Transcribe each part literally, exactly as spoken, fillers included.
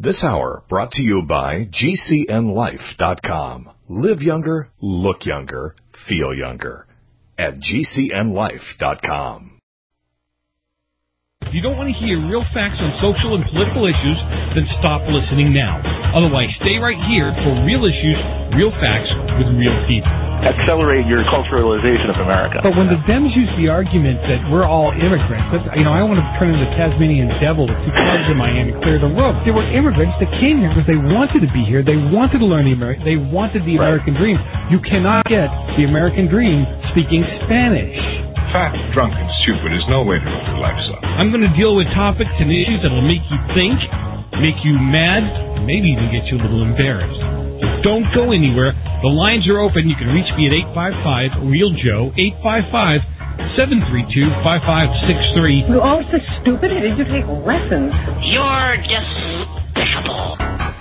This hour brought to you by G C N life dot com. Live younger, look younger, feel younger at G C N life dot com. If you don't want to hear real facts on social and political issues, then stop listening now. Otherwise, stay right here for real issues, real facts with real people. Accelerate your culturalization of America. But when the Dems use the argument that we're all immigrants, that, you know, I want to turn into the Tasmanian devil with two clubs in Miami, clear the road. There were immigrants that came here because they wanted to be here. They wanted to learn the American. They wanted the Right. American dream. You cannot get the American dream speaking Spanish. Fat, drunk, and stupid is no way to live your life, son. I'm going to deal with topics and issues that will make you think, make you mad, and maybe even get you a little embarrassed. So don't go anywhere. The lines are open. You can reach me at eight five five, real Joe, eight five five, seven three two, five five six three. You're all so stupid. Did you take lessons? You're despicable.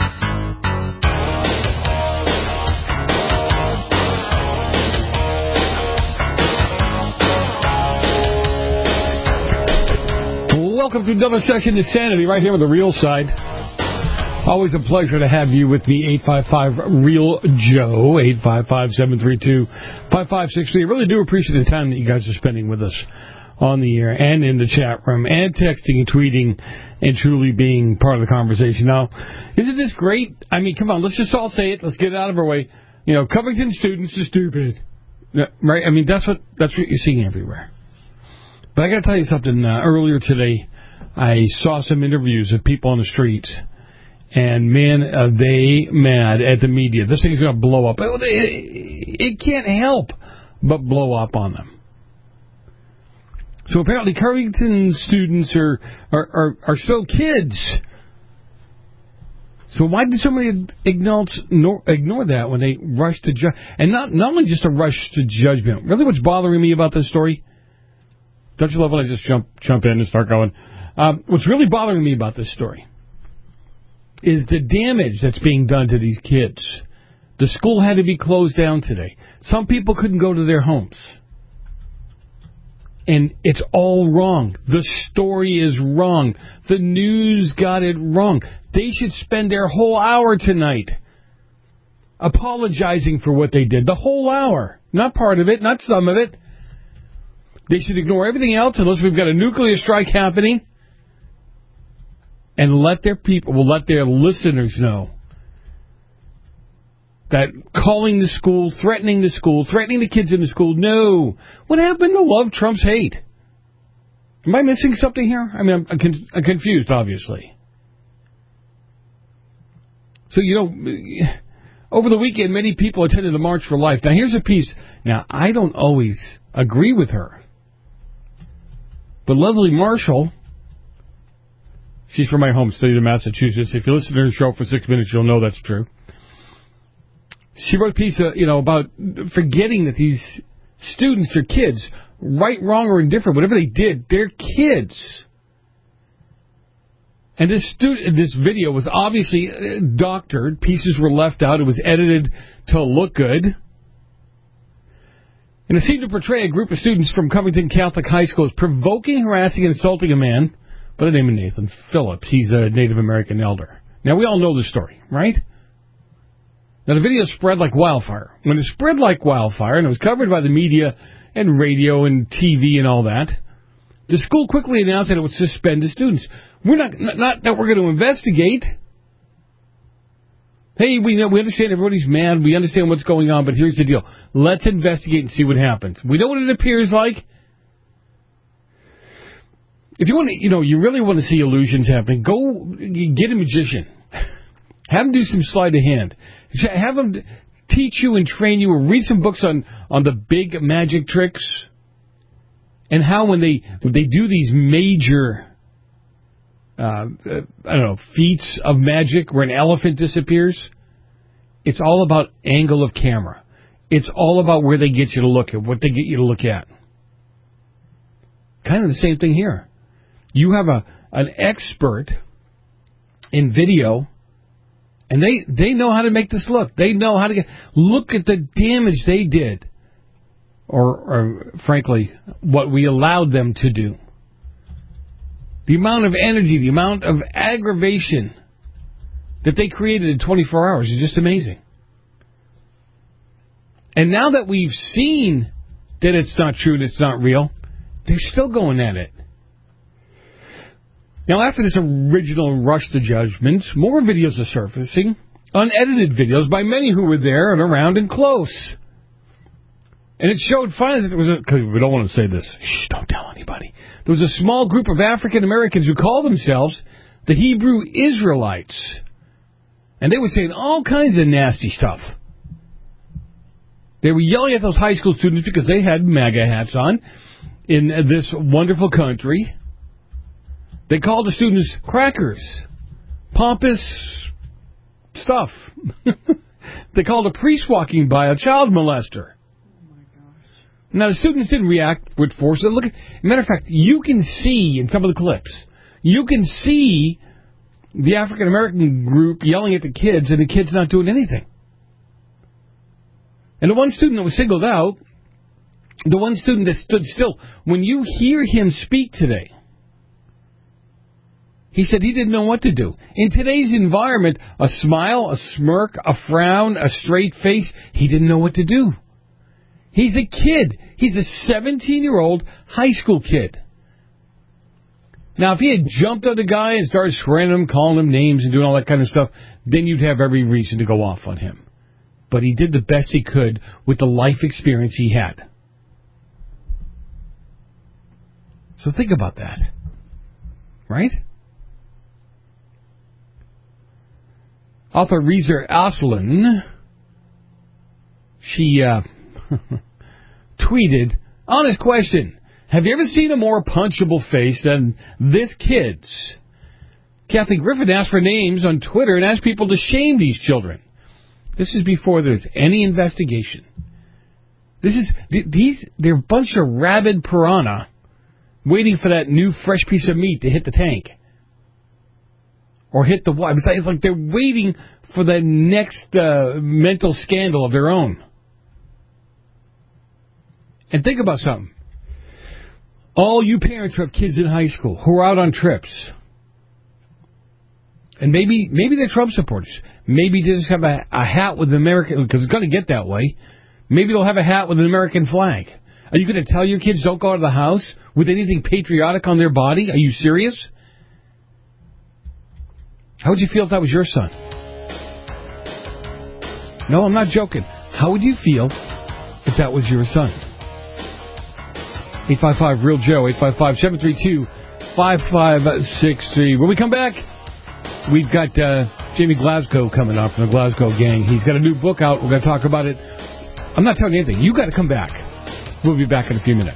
Welcome to another session of Sanity right here on the Real Side. Always a pleasure to have you with me, eight five five, real Joe, eight five five, seven three two, five five six three. I really do appreciate the time that you guys are spending with us on the air and in the chat room and texting and tweeting and truly being part of the conversation. Now, isn't this great? I mean, come on, let's just all say it. Let's get it out of our way. You know, Covington students are stupid. Right? I mean, that's what that's what you're seeing everywhere. But I got to tell you something. Uh, earlier today, I saw some interviews of people on the streets, and man, are they mad at the media. This thing's going to blow up. It, it can't help but blow up on them. So apparently, Covington students are are, are, are still kids. So why did somebody ignore, ignore that when they rush to ju- and not not only just a rush to judgment. Really, what's bothering me about this story? Don't you love when I just jump jump in and start going? Um, what's really bothering me about this story is the damage that's being done to these kids. The school had to be closed down today. Some people couldn't go to their homes. And it's all wrong. The story is wrong. The news got it wrong. They should spend their whole hour tonight apologizing for what they did. The whole hour. Not part of it, not some of it. They should ignore everything else unless we've got a nuclear strike happening and let their people, well, let their listeners know that calling the school, threatening the school, threatening the kids in the school, no. What happened to love trumps hate? Am I missing something here? I mean, I'm, I'm, con- I'm confused, obviously. So, you know, over the weekend, many people attended the March for Life. Now, here's a piece. Now, I don't always agree with her. But Leslie Marshall, she's from my home state of Massachusetts. If you listen to her show for six minutes, you'll know that's true. She wrote a piece, uh, you know, about forgetting that these students are kids. Right, wrong, or indifferent, whatever they did, they're kids. And this student, this video was obviously doctored. Pieces were left out. It was edited to look good. And it seemed to portray a group of students from Covington Catholic High School as provoking, harassing, and insulting a man by the name of Nathan Phillips. He's a Native American elder. Now, we all know the story, right? Now, the video spread like wildfire. When it spread like wildfire, and it was covered by the media and radio and T V and all that, the school quickly announced that it would suspend the students. We're not, not that we're going to investigate. Hey, we know, we understand everybody's mad. We understand what's going on, but here's the deal. Let's investigate and see what happens. We know what it appears like. If you want to, you know, you really want to see illusions happening, go get a magician. Have him do some sleight of hand. Have him teach you and train you, or read some books on, on the big magic tricks and how when they when they do these major Uh, I don't know, feats of magic where an elephant disappears. It's all about angle of camera. It's all about where they get you to look at, what they get you to look at. Kind of the same thing here. You have a an expert in video, and they, they know how to make this look. They know how to get, look at the damage they did. Or, or frankly, what we allowed them to do. The amount of energy, the amount of aggravation that they created in twenty-four hours is just amazing. And now that we've seen that it's not true and it's not real, they're still going at it. Now, after this original rush to judgment, more videos are surfacing, unedited videos by many who were there and around and close. And it showed finally that there was a... Because we don't want to say this. Shh, don't tell anybody. There was a small group of African Americans who called themselves the Hebrew Israelites. And they were saying all kinds of nasty stuff. They were yelling at those high school students because they had MAGA hats on in this wonderful country. They called the students crackers, pompous stuff. They called a priest walking by a child molester. Oh my gosh. Now, the students didn't react with force. Look, matter of fact, you can see in some of the clips, you can see the African-American group yelling at the kids, and the kids not doing anything. And the one student that was singled out, the one student that stood still, when you hear him speak today, he said he didn't know what to do. In today's environment, a smile, a smirk, a frown, a straight face, he didn't know what to do. He's a kid. He's a seventeen-year-old high school kid. Now, if he had jumped on the guy and started swearing at him, calling him names and doing all that kind of stuff, then you'd have every reason to go off on him. But he did the best he could with the life experience he had. So think about that. Right? Author Reza Aslan, she uh, tweeted, honest question, have you ever seen a more punchable face than this kid's? Kathy Griffin asked for names on Twitter and asked people to shame these children. This is before there's any investigation. This is, these, they're a bunch of rabid piranha waiting for that new fresh piece of meat to hit the tank. Or hit the water. It's like they're waiting for the next uh, mental scandal of their own. And think about something. All you parents who have kids in high school who are out on trips, and maybe maybe they're Trump supporters. Maybe they just have a, a hat with an American, because it's going to get that way. Maybe they'll have a hat with an American flag. Are you going to tell your kids don't go out of the house with anything patriotic on their body? Are you serious? How would you feel if that was your son? No, I'm not joking. How would you feel if that was your son? eight five five real Joe, eight five five, seven three two, five five six three. When we come back, we've got uh, Jamie Glasgow coming up from the Glasgow Gang. He's got a new book out. We're going to talk about it. I'm not telling you anything. You got to come back. We'll be back in a few minutes.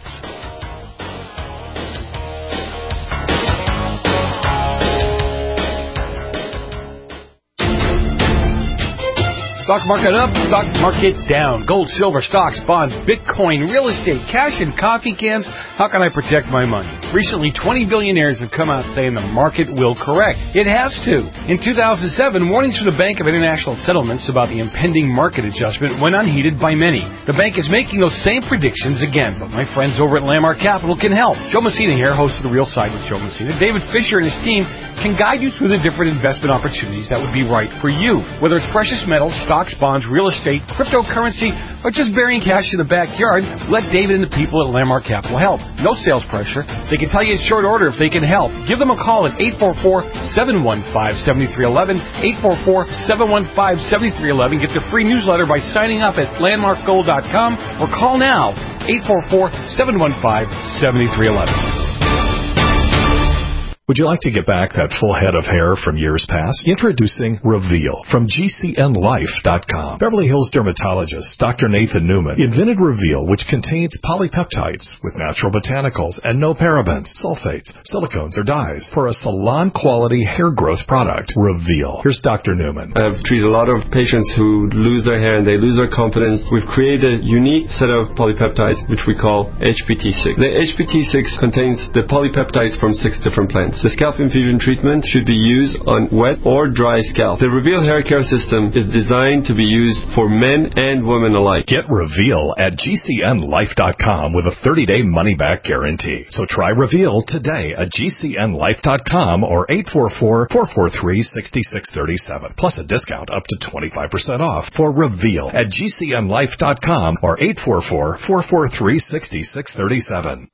Stock market up, stock market down. Gold, silver, stocks, bonds, Bitcoin, real estate, cash, and coffee cans. How can I protect my money? Recently, twenty billionaires have come out saying the market will correct. It has to. In two thousand seven, warnings from the Bank of International Settlements about the impending market adjustment went unheeded by many. The bank is making those same predictions again, but my friends over at Landmark Capital can help. Joe Messina here, host of The Real Side with Joe Messina. David Fisher and his team can guide you through the different investment opportunities that would be right for you. Whether it's precious metals, stocks, bonds, real estate, cryptocurrency, or just burying cash in the backyard, let David and the people at Landmark Capital help. No sales pressure. They can tell you in short order if they can help. Give them a call at eight four four, seven one five, seven three one one, eight four four, seven one five, seven three one one. Get the free newsletter by signing up at landmark gold dot com or call now, eight four four, seven one five, seven three one one. Would you like to get back that full head of hair from years past? Introducing Reveal from G C N life dot com. Beverly Hills dermatologist Doctor Nathan Newman invented Reveal, which contains polypeptides with natural botanicals and no parabens, sulfates, silicones, or dyes for a salon-quality hair growth product. Reveal. Here's Doctor Newman. I've treated a lot of patients who lose their hair and they lose their confidence. We've created a unique set of polypeptides, which we call H P T six. The H P T six contains the polypeptides from six different plants. treatments. The scalp infusion treatment should be used on wet or dry scalp. The Reveal hair care system is designed to be used for men and women alike. Get Reveal at G C N life dot com with a thirty-day money-back guarantee. So try Reveal today at G C N life dot com or eight four four, four four three, six six three seven, plus a discount up to twenty-five percent off for Reveal at G C N life dot com or eight four four, four four three, six six three seven.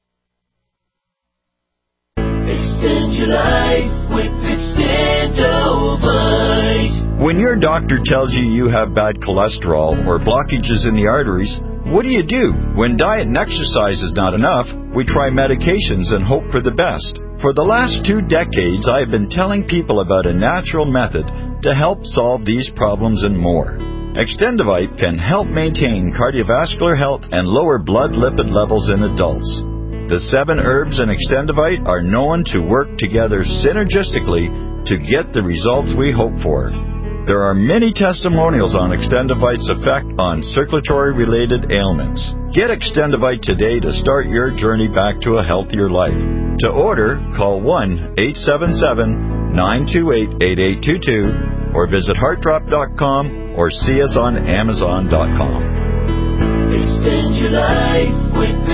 Extend your life with Extendovite. When your doctor tells you you have bad cholesterol or blockages in the arteries, what do you do? When diet and exercise is not enough, we try medications and hope for the best. For the last two decades, I have been telling people about a natural method to help solve these problems and more. Extendovite can help maintain cardiovascular health and lower blood lipid levels in adults. The seven herbs in Extendovite are known to work together synergistically to get the results we hope for. There are many testimonials on Extendovite's effect on circulatory-related ailments. Get Extendovite today to start your journey back to a healthier life. To order, call one eight seven seven, nine two eight, eight eight two two or visit heart drop dot com or see us on amazon dot com. Extend your life with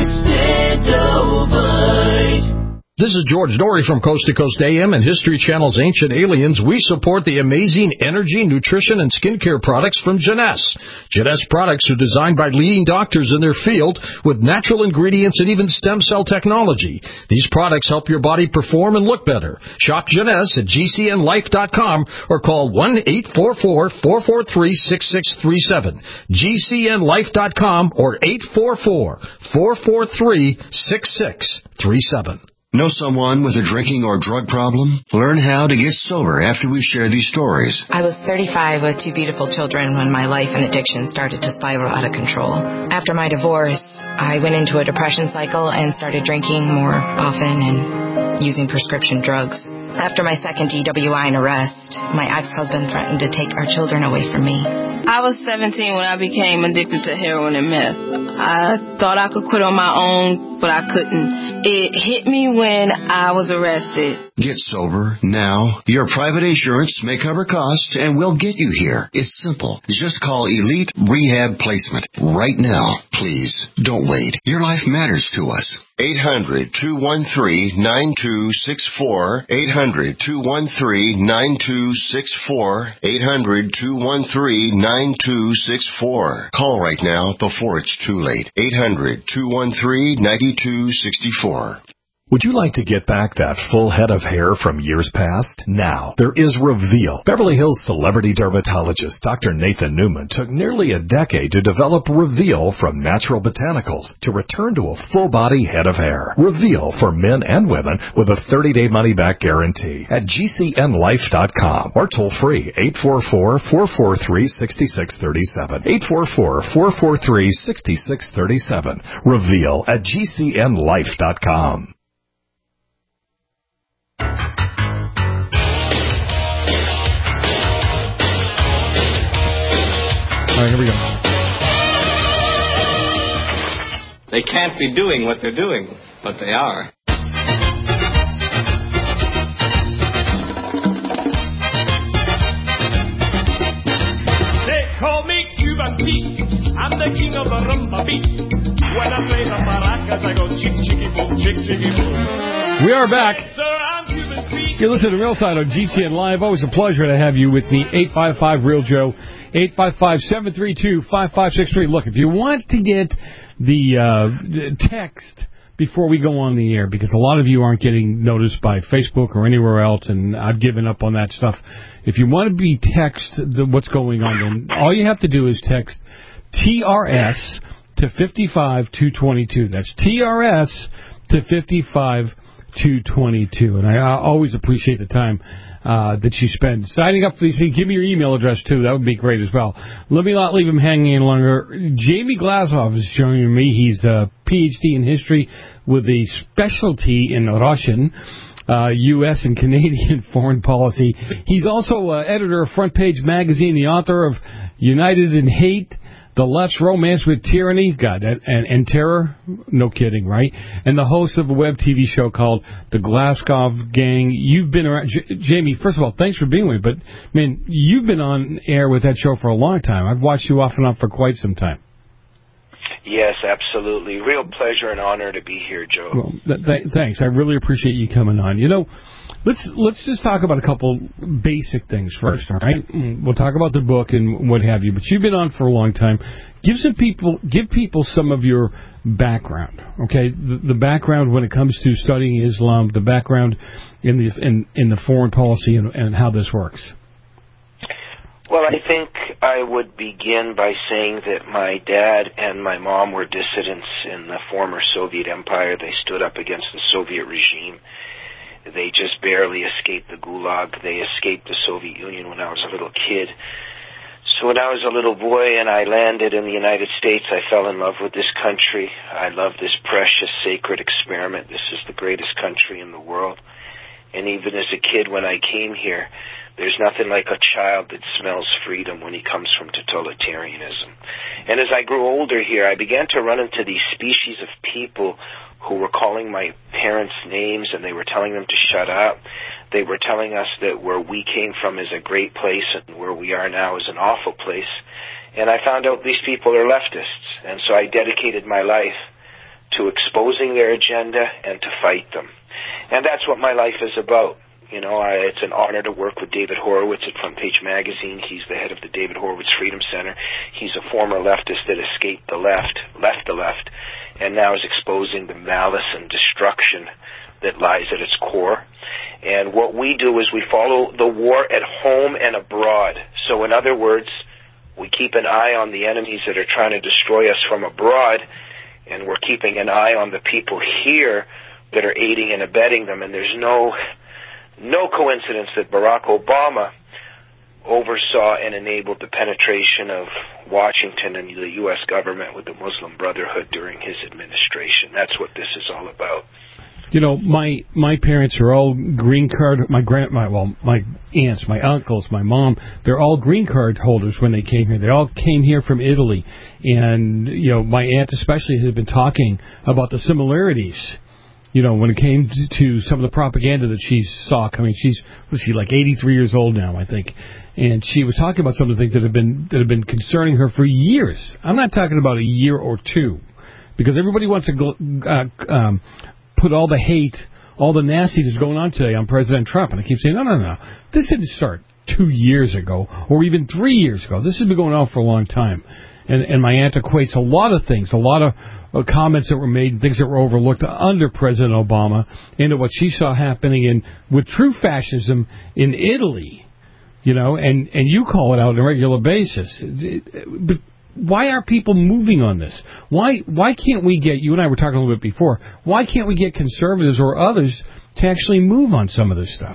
Extendovite. This is George Dory from Coast to Coast A M and History Channel's Ancient Aliens. We support the amazing energy, nutrition, and skincare products from Jeunesse. Jeunesse products are designed by leading doctors in their field with natural ingredients and even stem cell technology. These products help your body perform and look better. Shop Jeunesse at G C N life dot com or call one eight four four, four four three, six six three seven. G C N life dot com or eight four four, four four three, six six three seven. Know someone with a drinking or drug problem? Learn how to get sober after we share these stories. I was thirty-five with two beautiful children when my life and addiction started to spiral out of control. After my divorce, I went into a depression cycle and started drinking more often and using prescription drugs. After my second D W I and arrest, my ex-husband threatened to take our children away from me. I was seventeen when I became addicted to heroin and meth. I thought I could quit on my own, but I couldn't. It hit me when I was arrested. Get sober now. Your private insurance may cover costs and we'll get you here. It's simple. Just call Elite Rehab Placement right now. Please, don't wait. Your life matters to us. eight hundred, two one three, nine two six four. eight hundred, two one three, nine two six four. eight hundred, two one three, nine two six four. Call right now before it's too late. eight hundred, two one three, nine two six four. Would you like to get back that full head of hair from years past? Now, there is Reveal. Beverly Hills celebrity dermatologist Doctor Nathan Newman took nearly a decade to develop Reveal from natural botanicals to return to a full-body head of hair. Reveal for men and women with a thirty-day money-back guarantee at G C N life dot com or toll-free eight four four, four four three, six six three seven. eight four four, four four three, six six three seven. Reveal at G C N life dot com. All right, here we go. They can't be doing what they're doing, but they are. They call me Cuban Pete. I'm the king of the rumba beat. When I play the maracas, I go chick, chicky, boom, chick, chicky, boom. We are back. Yes, sir, I'm Cuban Pete. You're listening to Real Side on G C N Live. Always a pleasure to have you with me. eight five five, REAL Joe. eight five five, seven three two, five five six three. Look, if you want to get the, uh, the text before we go on the air, because a lot of you aren't getting noticed by Facebook or anywhere else, and I've given up on that stuff. If you want to be text the, what's going on, then all you have to do is text T R S to five two two two. That's T R S to five two two two. And I, I always appreciate the time uh, that you spend signing up for these things. Give me your email address, too. That would be great as well. Let me not leave him hanging any longer. Jamie Glazov is joining me. He's a P H D in history with a specialty in Russian, uh, U S and Canadian foreign policy. He's also uh, editor of Front Page Magazine, the author of United in Hate, The Left's Romance with Tyranny, God, that, and, and Terror, no kidding, right? And the host of a web T V show called The Glasgow Gang. You've been around, J- Jamie, first of all, thanks for being with me, but, man, you've been on air with that show for a long time. I've watched you off and on for quite some time. Yes, absolutely. Real pleasure and honor to be here, Joe. Well, th- th- thanks. I really appreciate you coming on. You know, let's let's just talk about a couple basic things first, all right? We'll talk about the book and what have you, but you've been on for a long time. Give some people, give people some of your background, okay? The, the background when it comes to studying Islam, the background in the in, in the foreign policy and, and how this works. Well, I think I would begin by saying that my dad and my mom were dissidents in the former Soviet Empire. They stood up against the Soviet regime. They just barely escaped the Gulag. They escaped the Soviet Union when I was a little kid. So when I was a little boy and I landed in the United States, I fell in love with this country. I love this precious, sacred experiment. This is the greatest country in the world. And even as a kid, when I came here, there's nothing like a child that smells freedom when he comes from totalitarianism. And as I grew older here, I began to run into these species of people who were calling my parents names, and they were telling them to shut up. They were telling us that where we came from is a great place and where we are now is an awful place. And I found out these people are leftists. And so I dedicated my life to exposing their agenda and to fight them. And that's what my life is about. You know, I, it's an honor to work with David Horowitz at Front Page Magazine. He's the head of the David Horowitz Freedom Center. He's a former leftist that escaped the left, left the left, and now is exposing the malice and destruction that lies at its core. And what we do is we follow the war at home and abroad. So in other words, we keep an eye on the enemies that are trying to destroy us from abroad, and we're keeping an eye on the people here that are aiding and abetting them. And there's no no coincidence that Barack Obama oversaw and enabled the penetration of Washington and the U S government with the Muslim Brotherhood during his administration. That's what this is all about. You know, my my parents are all green card. My grand, my well, my aunts, my uncles, my mom. They're all green card holders when they came here. They all came here from Italy, and you know, my aunt especially has been talking about the similarities. You know, when it came to, to some of the propaganda that she saw coming. She's was she like eighty-three years old now, I think, and she was talking about some of the things that have been that have been concerning her for years. I'm not talking about a year or two, because everybody wants to uh, um, put all the hate, all the nastiness going on today on President Trump, and I keep saying, no, no, no, this didn't start two years ago or even three years ago. This has been going on for a long time, and and my aunt equates a lot of things, a lot of Uh, comments that were made, things that were overlooked under President Obama, into what she saw happening in with true fascism in Italy, you know, and, and you call it out on a regular basis. But why are people moving on this? Why why can't we get, you and I were talking a little bit before, why can't we get conservatives or others to actually move on some of this stuff?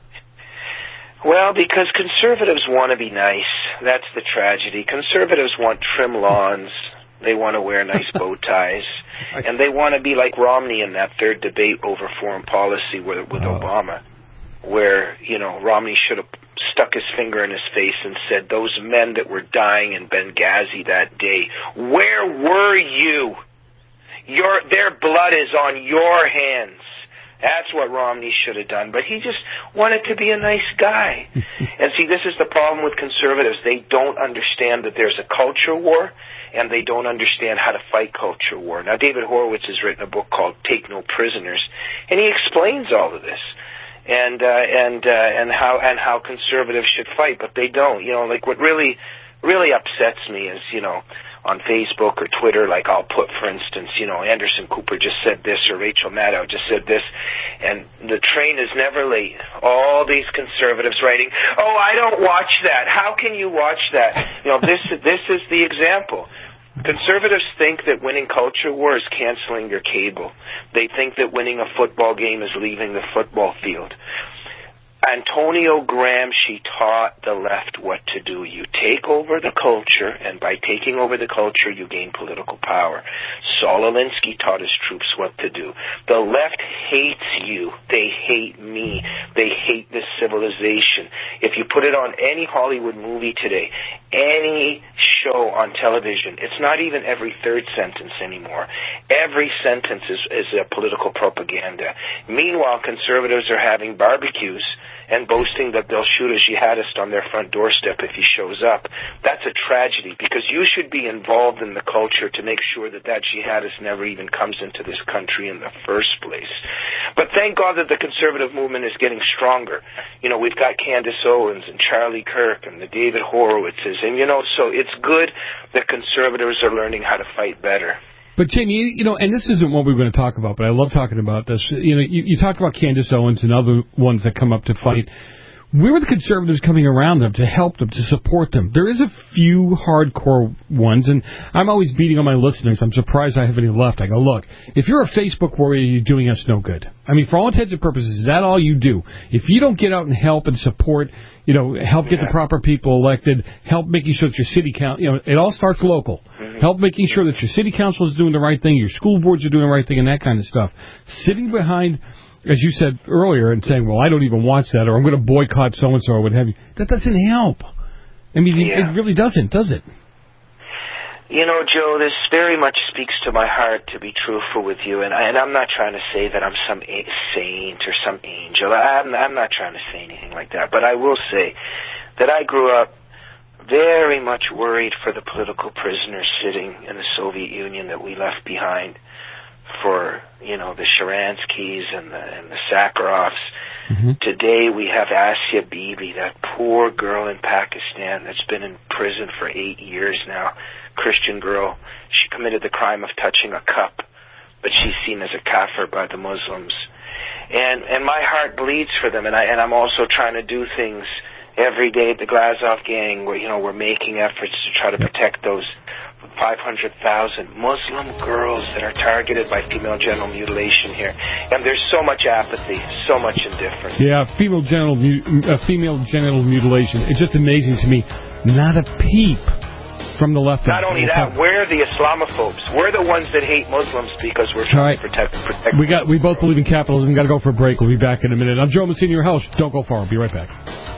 Well, because conservatives want to be nice. That's the tragedy. Conservatives want trim lawns. They want to wear nice bow ties, and they want to be like Romney in that third debate over foreign policy with, with oh. Obama, where, you know, Romney should have stuck his finger in his face and said, those men that were dying in Benghazi that day, where were you? Your, their blood is on your hands. That's what Romney should have done. But he just wanted to be a nice guy. And see, this is the problem with conservatives. They don't understand that there's a culture war, and they don't understand how to fight culture war. Now, David Horowitz has written a book called Take No Prisoners, and he explains all of this, and uh, and uh, and how and how conservatives should fight, but they don't. You know, like what really really upsets me is, you know, on Facebook or Twitter, like I'll put, for instance, you know, Anderson Cooper just said this, or Rachel Maddow just said this, and the train is never late. All these conservatives writing, oh, I don't watch that. How can you watch that? You know, this this is the example. Conservatives think that winning culture war is canceling your cable. They think that winning a football game is leaving the football field. Antonio Gramsci taught the left what to do. You take over the culture, and by taking over the culture, you gain political power. Saul Alinsky taught his troops what to do. The left hates you. They hate me. They hate this civilization. If you put it on any Hollywood movie today, any show on television, it's not even every third sentence anymore. Every sentence is, is a political propaganda. Meanwhile, conservatives are having barbecues and boasting that they'll shoot a jihadist on their front doorstep if he shows up. That's a tragedy, because you should be involved in the culture to make sure that that jihadist never even comes into this country in the first place. But thank God that the conservative movement is getting stronger. You know, we've got Candace Owens and Charlie Kirk and the David Horowitzes, and, you know, so it's good that conservatives are learning how to fight better. But, Tim, you, you know, and this isn't what we we're going to talk about, but I love talking about this. You know, you, you talk about Candace Owens and other ones that come up to fight. Where were the conservatives coming around them to help them, to support them? There is a few hardcore ones, and I'm always beating on my listeners. I'm surprised I have any left. I go, look, if you're a Facebook warrior, you're doing us no good. I mean, for all intents and purposes, is that all you do? If you don't get out and help and support, you know, help get the proper people elected, help making sure that your city council, you know, it all starts local. Mm-hmm. Help making sure that your city council is doing the right thing, your school boards are doing the right thing, and that kind of stuff. Sitting behind, as you said earlier, and saying, well, I don't even watch that, or I'm going to boycott so-and-so, or what have you, that doesn't help. I mean, yeah. It really doesn't, does it? You know, Joe, this very much speaks to my heart, to be truthful with you, and, I, and I'm not trying to say that I'm some a- saint or some angel. I'm, I'm not trying to say anything like that, but I will say that I grew up very much worried for the political prisoners sitting in the Soviet Union that we left behind, for, you know, the Sharanskys and the, and the Sakharovs. Mm-hmm. Today we have Asia Bibi, that poor girl in Pakistan that's been in prison for eight years now, Christian girl. She committed the crime of touching a cup, but she's seen as a kafir by the Muslims. And and my heart bleeds for them, and, I, and I'm also trying to do things every day at the Glazov gang where, you know, we're making efforts to try to protect those five hundred thousand Muslim girls that are targeted by female genital mutilation here. And there's so much apathy, so much indifference. Yeah, female genital, uh, female genital mutilation. It's just amazing to me. Not a peep from the left. Not only that, we're the Islamophobes. We're the ones that hate Muslims because we're trying right. to protect, protect we got. We both believe in capitalism. We've got to go for a break. We'll be back in a minute. I'm Joe Messina, your host. Don't go far. I'll be right back.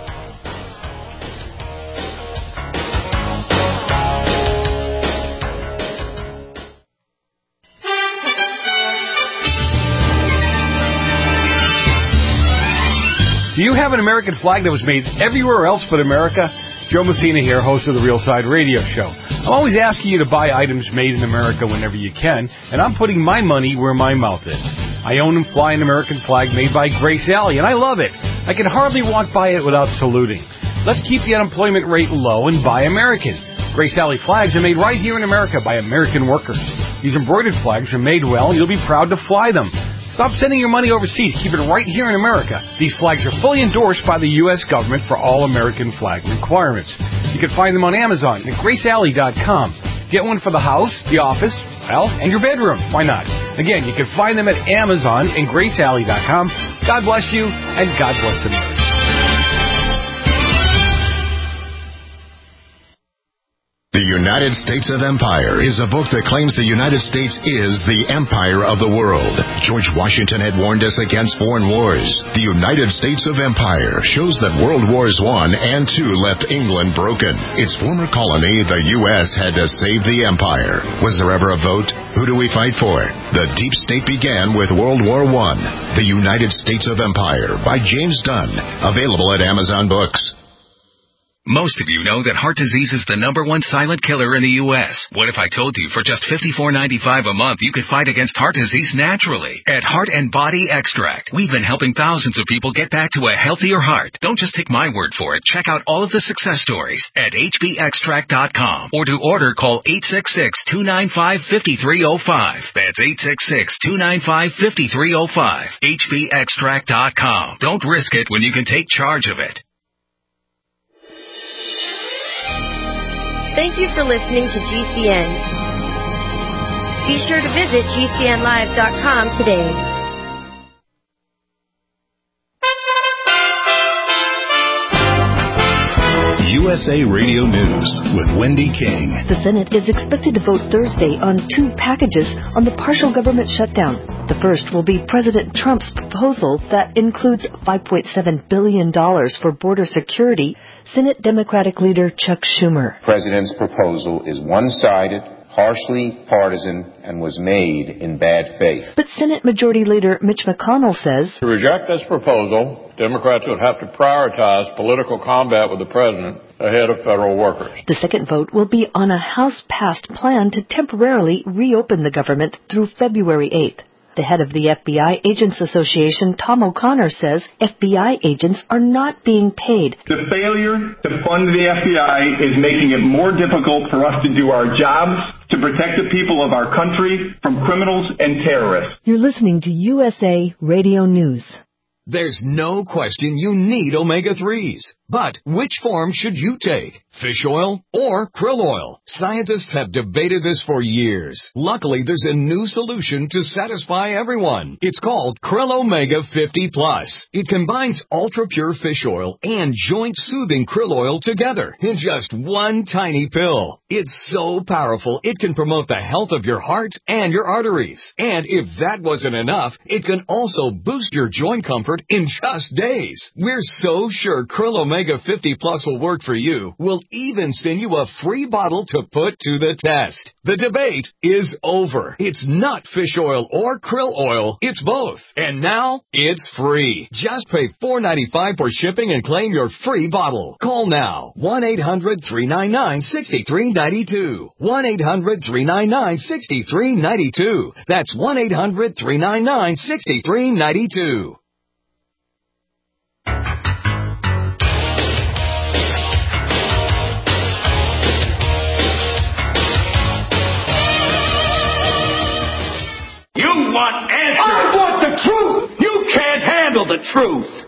Do you have an American flag that was made everywhere else but America? Joe Messina here, host of the Real Side Radio Show. I'm always asking you to buy items made in America whenever you can, and I'm putting my money where my mouth is. I own and fly an American flag made by Grace Alley, and I love it. I can hardly walk by it without saluting. Let's keep the unemployment rate low and buy American. Grace Alley flags are made right here in America by American workers. These embroidered flags are made well, and you'll be proud to fly them. Stop sending your money overseas. Keep it right here in America. These flags are fully endorsed by the U S government for all American flag requirements. You can find them on Amazon at grace alley dot com. Get one for the house, the office, well, and your bedroom. Why not? Again, you can find them at Amazon and grace alley dot com. God bless you, and God bless America. The United States of Empire is a book that claims the United States is the empire of the world. George Washington had warned us against foreign wars. The United States of Empire shows that World Wars One and Two left England broken. Its former colony, the U S, had to save the empire. Was there ever a vote? Who do we fight for? The deep state began with World War One. The United States of Empire by James Dunn. Available at Amazon Books. Most of you know that heart disease is the number one silent killer in the U S What if I told you for just fifty-four ninety-five a month you could fight against heart disease naturally? At Heart and Body Extract, we've been helping thousands of people get back to a healthier heart. Don't just take my word for it. Check out all of the success stories at h b extract dot com. Or to order, call eight six six, two nine five, five three zero five. That's eight six six, two nine five, five three zero five. h b extract dot com. Don't risk it when you can take charge of it. Thank you for listening to G C N. Be sure to visit g c n live dot com today. U S A Radio News with Wendy King. The Senate is expected to vote Thursday on two packages on the partial government shutdown. The first will be President Trump's proposal that includes five point seven billion dollars for border security, Senate Democratic leader Chuck Schumer. The president's proposal is one-sided, harshly partisan, and was made in bad faith. But Senate Majority Leader Mitch McConnell says, to reject this proposal, Democrats would have to prioritize political combat with the president ahead of federal workers. The second vote will be on a House-passed plan to temporarily reopen the government through February eighth. The head of the F B I Agents Association, Tom O'Connor, says F B I agents are not being paid. The failure to fund the F B I is making it more difficult for us to do our jobs, to protect the people of our country from criminals and terrorists. You're listening to U S A Radio News. There's no question you need omega threes. But which form should you take? Fish oil or krill oil? Scientists have debated this for years. Luckily, there's a new solution to satisfy everyone. It's called Krill Omega fifty plus. It combines ultra-pure fish oil and joint-soothing krill oil together in just one tiny pill. It's so powerful, it can promote the health of your heart and your arteries. And if that wasn't enough, it can also boost your joint comfort in just days. We're so sure Krill Omega fifty plus will work for you. We'll even send you a free bottle to put to the test. The debate is over. It's not fish oil or krill oil. It's both. And now it's free. Just pay four dollars and ninety-five cents for shipping and claim your free bottle. Call now. one eight hundred three nine nine six three nine two. one eight hundred three nine nine six three nine two. That's one eight hundred three nine nine six three nine two. You want answers. I want the truth. You can't handle the truth.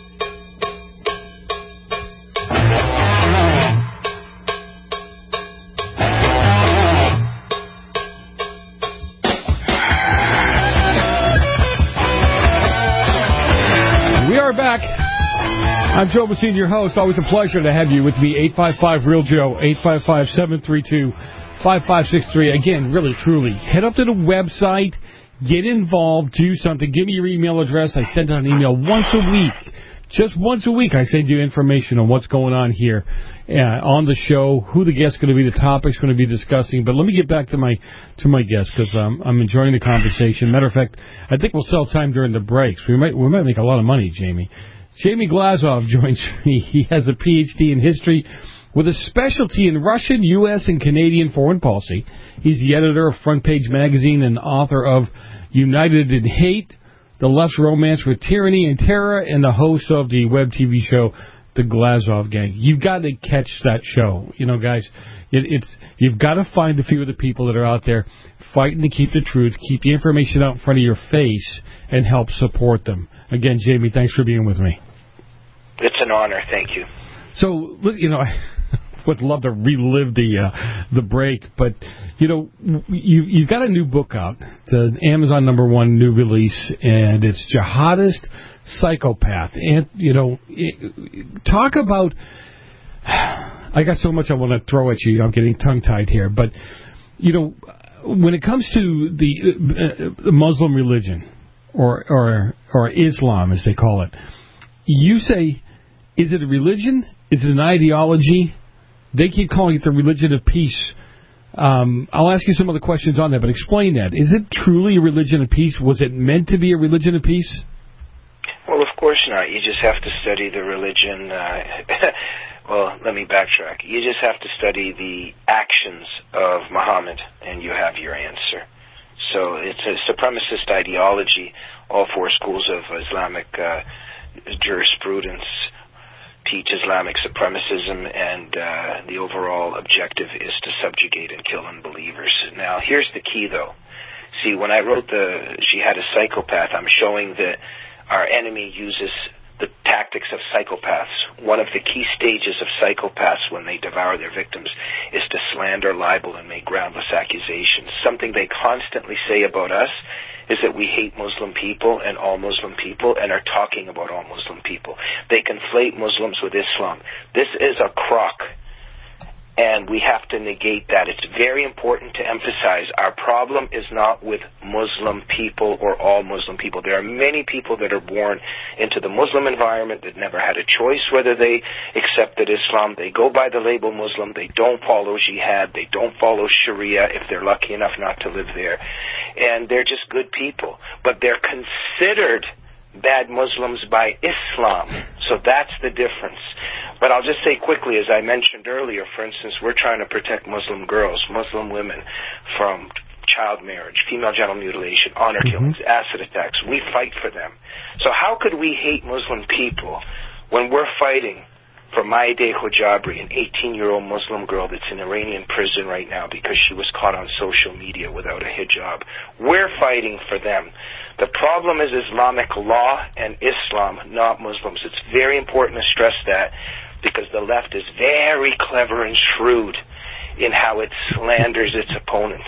We are back. I'm Joe Messina, your host. Always a pleasure to have you with me. eight five five real Joe, eight five five, seven three two, five five six three. Again, really, truly, head up to the website. Get involved, do something. Give me your email address. I send out an email once a week. Just once a week, I send you information on what's going on here uh, on the show, who the guest's going to be, the topic's going to be discussing. But let me get back to my to my guest because um, I'm enjoying the conversation. Matter of fact, I think we'll sell time during the breaks. We might we might make a lot of money, Jamie. Jamie Glazov joins me. He has a P H D in history with a specialty in Russian, U S, and Canadian foreign policy. He's the editor of Front Page Magazine and author of United in Hate, The Left's Romance with Tyranny and Terror, and the host of the web T V show, The Glazov Gang. You've got to catch that show. You know, guys, it, it's you've got to find a few of the people that are out there fighting to keep the truth, keep the information out in front of your face, and help support them. Again, Jamie, thanks for being with me. It's an honor. Thank you. So, you know, I would love to relive the uh, the break, but, you know, you, you've got a new book out. It's an Amazon number one new release, and it's Jihadist Psychopath. And, you know, it, talk about... I got so much I want to throw at you. I'm getting tongue-tied here. But, you know, when it comes to the uh, Muslim religion, or, or or Islam, as they call it, you say, is it a religion? Is it an ideology? They keep calling it the religion of peace. Um, I'll ask you some other questions on that, but explain that. Is it truly a religion of peace? Was it meant to be a religion of peace? Well, of course not. You just have to study the religion. Uh, well, let me backtrack. You just have to study the actions of Muhammad, and you have your answer. So it's a supremacist ideology. All four schools of Islamic uh, jurisprudence teach Islamic supremacism, and uh, the overall objective is to subjugate and kill unbelievers. Now, here's the key, though. See, when I wrote the Jihadist Psychopath, I'm showing that our enemy uses the tactics of psychopaths. One of the key stages of psychopaths when they devour their victims is to slander, libel, and make groundless accusations. Something they constantly say about us is that we hate Muslim people and all Muslim people and are talking about all Muslim people. They conflate Muslims with Islam. This is a crock. and we have to negate that. It's very important to emphasize our problem is not with Muslim people or all Muslim people. There are many people that are born into the Muslim environment that never had a choice whether they accepted Islam. They go by the label Muslim. They don't follow jihad. They don't follow Sharia if they're lucky enough not to live there. And they're just good people. But they're considered bad Muslims by Islam. So that's the difference. But I'll just say quickly, as I mentioned earlier, for instance, we're trying to protect Muslim girls, Muslim women from child marriage, female genital mutilation, honor mm-hmm. killings, acid attacks. We fight for them. So how could we hate Muslim people when we're fighting for Maideh Hojabri, an eighteen-year-old Muslim girl that's in Iranian prison right now because she was caught on social media without a hijab? We're fighting for them. The problem is Islamic law and Islam, not Muslims. It's very important to stress that because the left is very clever and shrewd in how it slanders its opponents.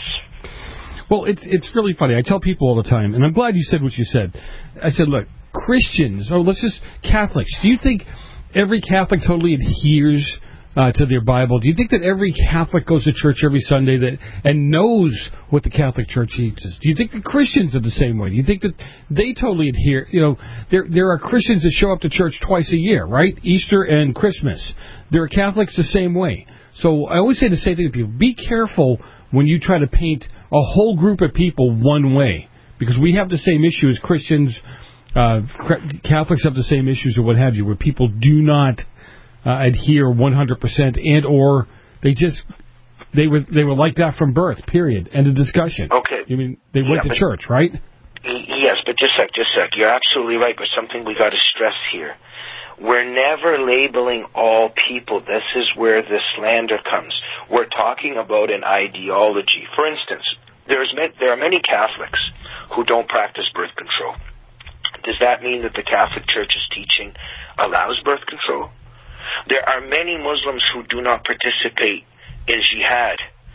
Well, it's it's really funny. I tell people all the time, and I'm glad you said what you said. I said, look, Christians, oh, let's just, Catholics, do you think every Catholic totally adheres uh, to their Bible? Do you think that every Catholic goes to church every Sunday that and knows what the Catholic Church teaches? Do you think the Christians are the same way? Do you think that they totally adhere? You know, there there are Christians that show up to church twice a year, right? Easter and Christmas. There are Catholics the same way. So I always say the same thing to people. Be careful when you try to paint a whole group of people one way, because we have the same issue as Christians. Uh, Catholics have the same issues or what have you, where people do not uh, adhere one hundred percent, and or they just they were they were like that from birth. Period. End of discussion. Okay. You mean they went yeah, to church, right? Yes, but just a sec, just a sec. You're absolutely right, but something we got to stress here. We're never labeling all people. This is where the slander comes. We're talking about an ideology. For instance, there's there are many Catholics who don't practice birth control. Does that mean that the Catholic Church's teaching allows birth control? There are many Muslims who do not participate in jihad,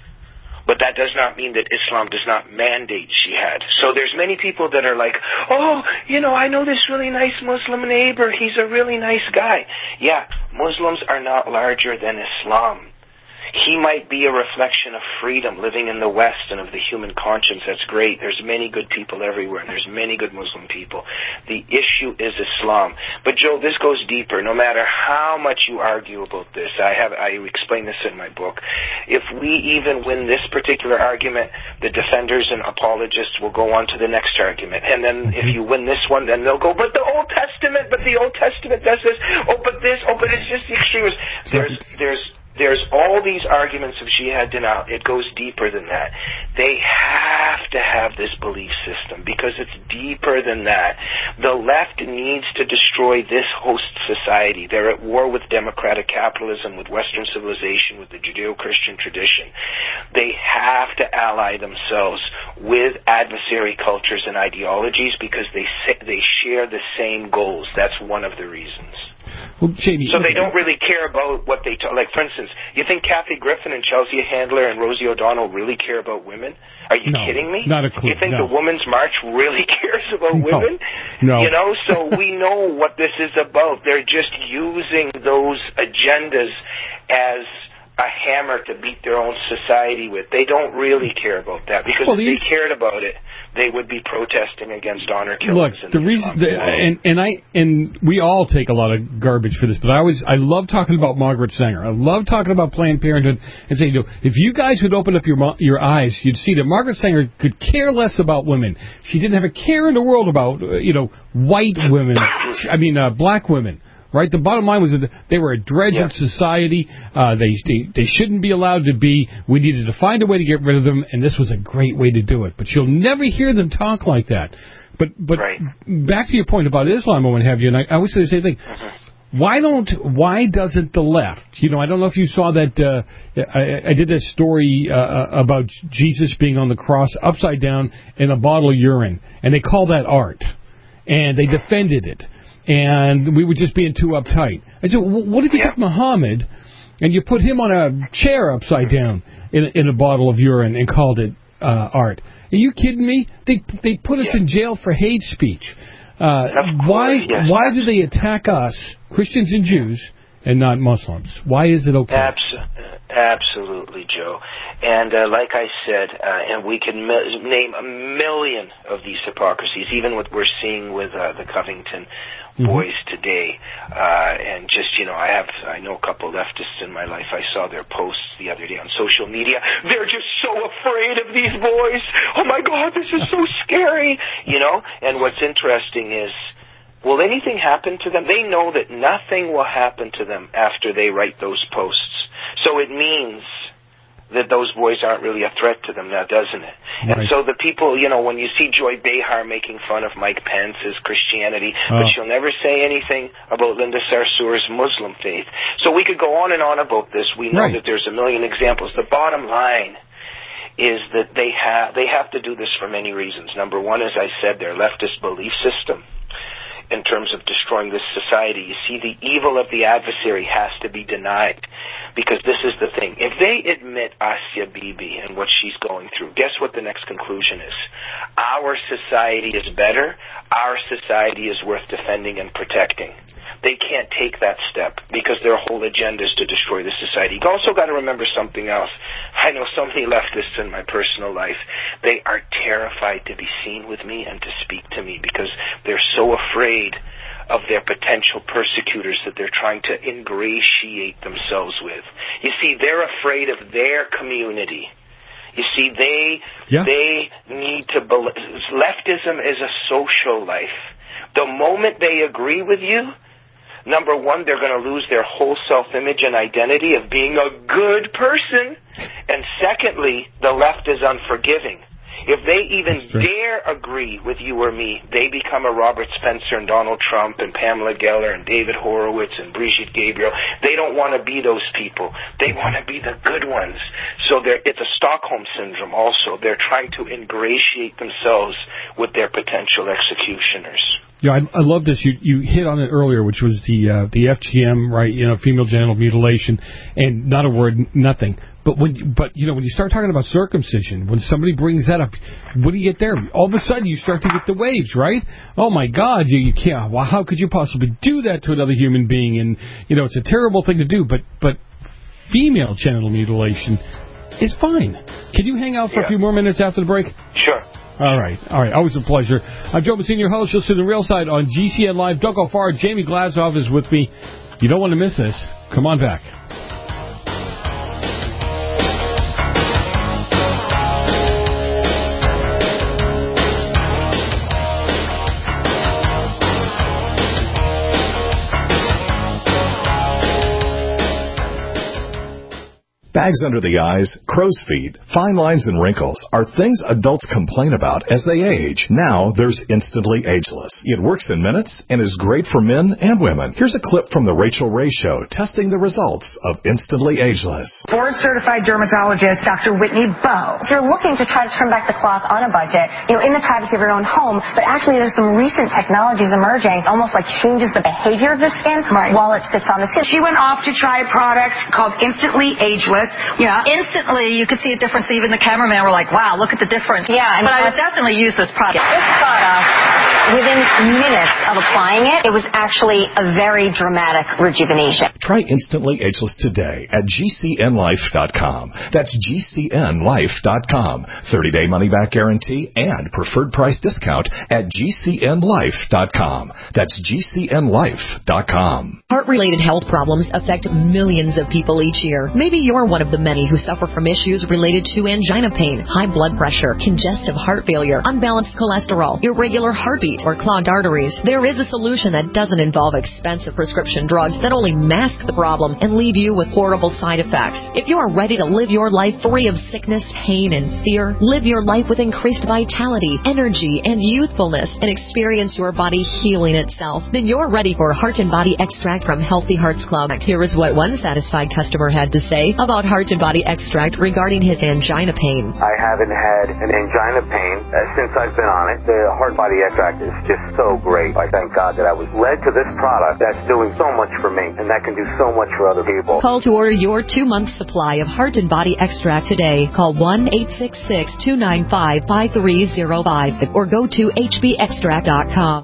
but that does not mean that Islam does not mandate jihad. So there's many people that are like, oh, you know, I know this really nice Muslim neighbor. He's a really nice guy. Yeah, Muslims are not larger than Islam. He might be a reflection of freedom living in the West and of the human conscience. That's great. There's many good people everywhere, and there's many good Muslim people. The issue is Islam. But, Joe, this goes deeper. No matter how much you argue about this, I have I explain this in my book. If we even win this particular argument, the defenders and apologists will go on to the next argument. And then if you win this one, then they'll go, but the Old Testament, but the Old Testament does this. Oh, but this, oh, but it's just the extremists. There's, there's, There's all these arguments of jihad denial. It goes deeper than that. They have to have this belief system because it's deeper than that. The left needs to destroy this host society. They're at war with democratic capitalism, with Western civilization, with the Judeo-Christian tradition. They have to ally themselves with adversary cultures and ideologies because they they share the same goals. That's one of the reasons. Well, Jamie, so they don't really care about what they talk. Like, for instance, you think Kathy Griffin and Chelsea Handler and Rosie O'Donnell really care about women? Are you no, kidding me? Not a clue. You think no. the Women's March really cares about no. women? No. You know, so we know what this is about. They're just using those agendas as a hammer to beat their own society with. They don't really care about that because well, if these... they cared about it, they would be protesting against honor killings. Look, the, the reason, the, and and I and we all take a lot of garbage for this, but I always I love talking about Margaret Sanger. I love talking about Planned Parenthood and saying, you know, if you guys would open up your your eyes, you'd see that Margaret Sanger could care less about women. She didn't have a care in the world about uh, you know white women. I mean, uh, black women. Right, the bottom line was that they were a dredge yeah. of society. Uh, they, they they shouldn't be allowed to be. We needed to find a way to get rid of them, and this was a great way to do it. But you'll never hear them talk like that. But but right. back to your point about Islam and what have you, and I, I always say the same thing. Mm-hmm. Why don't why doesn't the left? You know, I don't know if you saw that. Uh, I, I did this story uh, about Jesus being on the cross upside down in a bottle of urine, and they call that art, and they defended it. And we were just being too uptight. I said, what if you yeah. took Muhammad and you put him on a chair upside down in, in a bottle of urine and called it uh, art? Are you kidding me? They they put us yeah. in jail for hate speech. Uh, course, why yes. why do they attack us, Christians and Jews, and not Muslims? Why is it okay? Absolutely. Absolutely, Joe. And uh, like I said, uh, and we can mi- name a million of these hypocrisies, even what we're seeing with uh, the Covington mm-hmm. boys today. Uh, and just, you know, I have, I know a couple leftists in my life. I saw their posts the other day on social media. They're just so afraid of these boys. Oh my God, this is so scary. You know, and what's interesting is, will anything happen to them? They know that nothing will happen to them after they write those posts. So it means that those boys aren't really a threat to them now, doesn't it? Right. And so the people, you know, when you see Joy Behar making fun of Mike Pence's Christianity, oh. but she'll never say anything about Linda Sarsour's Muslim faith. So we could go on and on about this. We know right. that there's a million examples. The bottom line is that they have they have to do this for many reasons. Number one, as I said, their leftist belief system in terms of destroying this society. You see, the evil of the adversary has to be denied, because this is the thing. If they admit Asia Bibi and what she's going through, guess what the next conclusion is? Our society is better. Our society is worth defending and protecting. They can't take that step because their whole agenda is to destroy the society. You also got to remember something else. I know so many leftists in my personal life. They are terrified to be seen with me and to speak to me because they're so afraid of their potential persecutors that they're trying to ingratiate themselves with. You see, they're afraid of their community. You see, they yeah. they need to believe. Leftism is a social life. The moment they agree with you, number one, they're going to lose their whole self-image and identity of being a good person. And secondly, the left is unforgiving. If they even dare agree with you or me, they become a Robert Spencer and Donald Trump and Pamela Geller and David Horowitz and Brigitte Gabriel. They don't want to be those people. They want to be the good ones. So it's a Stockholm syndrome also. They're trying to ingratiate themselves with their potential executioners. Yeah, I, I love this. You you hit on it earlier, which was the uh, the F G M, right? You know, female genital mutilation, and not a word, nothing. But when but you know when you start talking about circumcision, when somebody brings that up, what do you get there? All of a sudden, you start to get the waves, right? Oh my God, you, you can't. Well, how could you possibly do that to another human being? And you know, it's a terrible thing to do. But but female genital mutilation is fine. Can you hang out for yeah. a few more minutes after the break? Sure. All right. All right. Always a pleasure. I'm Joe Messina, your host. You'll see the real side on G C N Live. Don't go far. Jamie Glashoff is with me. You don't want to miss this. Come on back. Bags under the eyes, crow's feet, fine lines, and wrinkles are things adults complain about as they age. Now there's Instantly Ageless. It works in minutes and is great for men and women. Here's a clip from The Rachel Ray Show testing the results of Instantly Ageless. Board-certified dermatologist Doctor Whitney Bowe. If you're looking to try to turn back the clock on a budget, you know, in the privacy of your own home, but actually there's some recent technologies emerging, almost like changes the behavior of the skin right. while it sits on the skin. She went off to try a product called Instantly Ageless. Yeah, instantly you could see a difference. Even the cameraman were like, wow, look at the difference. Yeah, and but I would definitely use this product. This product, within minutes of applying it, it was actually a very dramatic rejuvenation. Try Instantly Ageless today at G C N life dot com. That's G C N life dot com. thirty-day money-back guarantee and preferred price discount at G C N life dot com. That's G C N life dot com. Heart-related health problems affect millions of people each year. Maybe you're one of the many who suffer from issues related to angina pain, high blood pressure, congestive heart failure, unbalanced cholesterol, irregular heartbeat, or clogged arteries. There is a solution that doesn't involve expensive prescription drugs that only mask the problem and leave you with horrible side effects. If you are ready to live your life free of sickness, pain, and fear, live your life with increased vitality, energy, and youthfulness, and experience your body healing itself, then you're ready for Heart and Body Extract from Healthy Hearts Club. Here is what one satisfied customer had to say about Heart and Body Extract regarding his angina pain. I haven't had an angina pain uh, since I've been on it. The Heart Body Extract is just so great. I thank God that I was led to this product that's doing so much for me and that can do so much for other people. Call to order your two-month supply of Heart and Body Extract today. Call one eight six six, two nine five, five three zero five or go to H B extract dot com.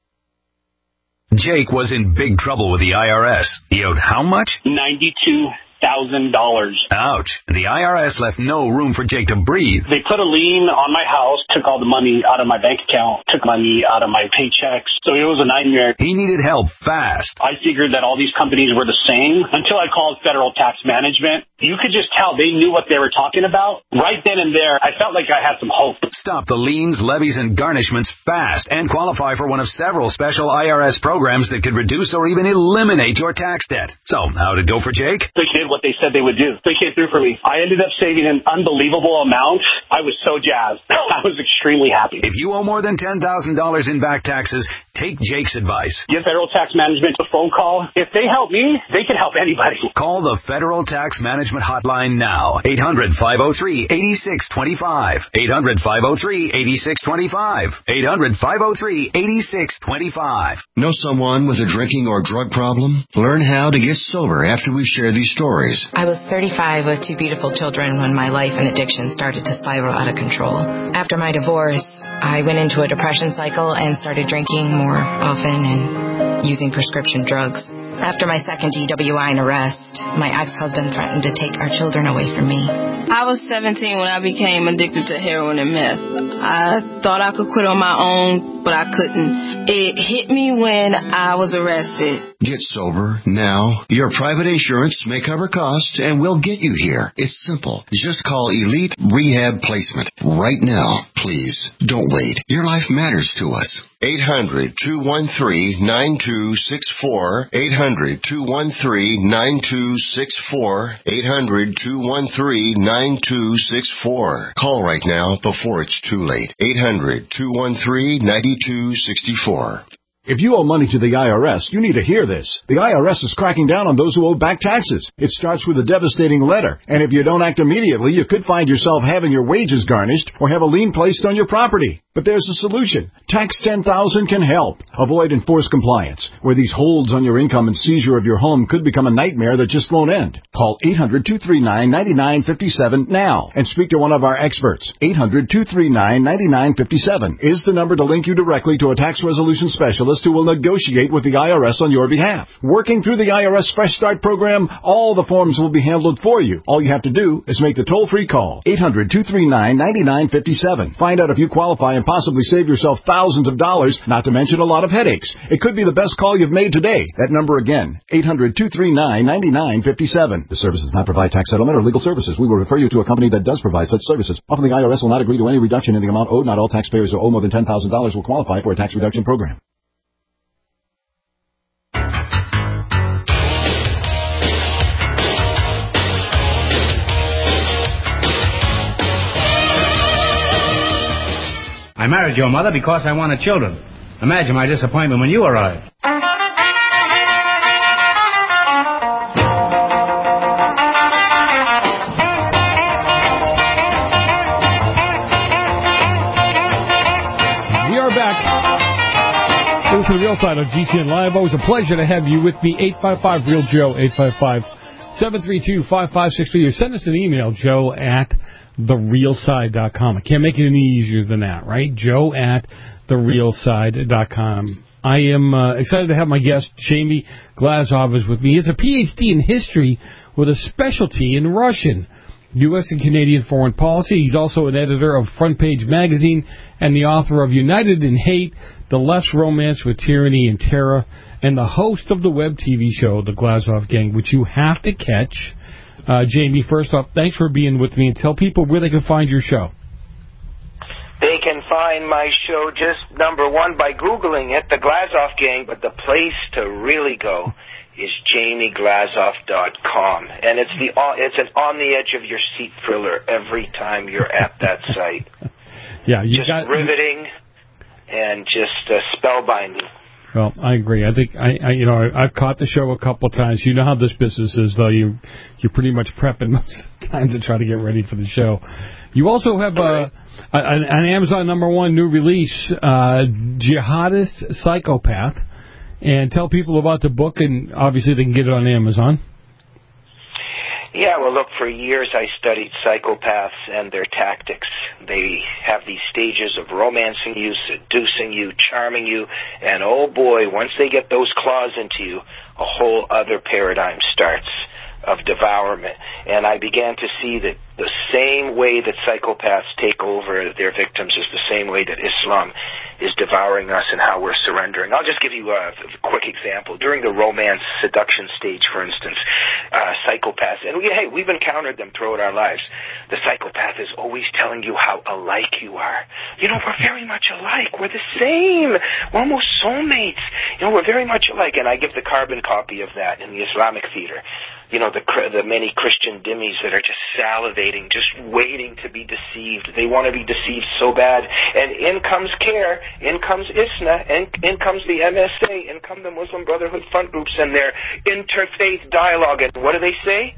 Jake was in big trouble with the I R S. He owed how much? ninety-two thousand dollars. Ouch. The I R S left no room for Jake to breathe. They put a lien on my house, took all the money out of my bank account, took money out of my paychecks. So it was a nightmare. He needed help fast. I figured that all these companies were the same until I called Federal Tax Management. You could just tell they knew what they were talking about. Right then and there, I felt like I had some hope. Stop the liens, levies, and garnishments fast and qualify for one of several special I R S programs that could reduce or even eliminate your tax debt. So, how did it go for Jake? They did what they said they would do. They came through for me. I ended up saving an unbelievable amount. I was so jazzed. I was extremely happy. If you owe more than ten thousand dollars in back taxes, take Jake's advice. Give Federal Tax Management a phone call. If they help me, they can help anybody. Call the Federal Tax Management Hotline now. eight hundred, five oh three, eight six two five. eight hundred, five oh three, eight six two five. eight hundred, five oh three, eight six two five. Know someone with a drinking or drug problem? Learn how to get sober after we share these stories. I was thirty-five with two beautiful children when my life and addiction started to spiral out of control. After my divorce, I went into a depression cycle and started drinking more often and using prescription drugs. After my second D W I and arrest, my ex-husband threatened to take our children away from me. I was seventeen when I became addicted to heroin and meth. I thought I could quit on my own, but I couldn't. It hit me when I was arrested. Get sober now. Your private insurance may cover costs and we'll get you here. It's simple. Just call Elite Rehab Placement right now. Please, don't wait. Your life matters to us. eight hundred, two one three, nine two six four. eight hundred, two one three, nine two six four. eight hundred, two one three, nine two six four. Call right now before it's too late. eight hundred, two one three, nine two six four. If you owe money to the I R S, you need to hear this. The I R S is cracking down on those who owe back taxes. It starts with a devastating letter, and if you don't act immediately, you could find yourself having your wages garnished or have a lien placed on your property. But there's a solution. Tax ten thousand can help. Avoid enforced compliance, where these holds on your income and seizure of your home could become a nightmare that just won't end. Call eight hundred, two three nine, nine nine five seven now and speak to one of our experts. eight hundred, two three nine, nine nine five seven is the number to link you directly to a tax resolution specialist who will negotiate with the I R S on your behalf. Working through the I R S Fresh Start program, all the forms will be handled for you. All you have to do is make the toll-free call. eight hundred, two three nine, nine nine five seven. Find out if you qualify and possibly save yourself thousands of dollars, not to mention a lot of headaches. It could be the best call you've made today. That number again, eight hundred, two three nine, nine nine five seven. The service does not provide tax settlement or legal services. We will refer you to a company that does provide such services. Often the I R S will not agree to any reduction in the amount owed. Not all taxpayers who owe more than ten thousand dollars will qualify for a tax reduction program. I married your mother because I wanted children. Imagine my disappointment when you arrived. We are back. This is the Real Side on G C N Live. Always a pleasure to have you with me. eight five five Real Joe, eight five five, seven three two, five five six three. Or send us an email, Joe at the real side dot com. I can't make it any easier than that, right? Joe at the real side dot com. I am uh, excited to have my guest, Jamie Glazov, is with me. He has a P H D in history with a specialty in Russian, U S and Canadian foreign policy. He's also an editor of Front Page Magazine and the author of United in Hate, The Left's Romance with Tyranny and Terror, and the host of the web T V show, The Glazov Gang, which you have to catch. Uh, Jamie, first off, thanks for being with me, and tell people where they can find your show. They can find my show just, number one, by Googling it, The Glazov Gang, but the place to really go is jamie glazov dot com. And it's the it's an on-the-edge-of-your-seat thriller every time you're at that site. Yeah, you just got riveting and just uh, spellbinding. Well, I agree. I think I, I you know, I, I've caught the show a couple of times. You know how this business is, though. You you're pretty much prepping most of the time to try to get ready for the show. You also have uh, an, an Amazon number one new release, uh, Jihadist Psychopath, and tell people about the book. And obviously, they can get it on Amazon. Yeah, well, look, for years I studied psychopaths and their tactics. They have these stages of romancing you, seducing you, charming you, and oh boy, once they get those claws into you, a whole other paradigm starts. of devourment. And I began to see that the same way that psychopaths take over their victims is the same way that Islam is devouring us and how we're surrendering. I'll just give you a quick example. During the romance seduction stage, for instance, uh, psychopaths, and we, hey, we've encountered them throughout our lives. The psychopath is always telling you how alike you are. You know, we're very much alike. We're the same. We're almost soulmates. You know, we're very much alike. And I give the carbon copy of that in the Islamic theater. You know, the the many Christian dhimmis that are just salivating, just waiting to be deceived. They want to be deceived so bad. And in comes CARE, in comes ISNA, and in comes the M S A, in come the Muslim Brotherhood front groups and their interfaith dialogue. And what do they say?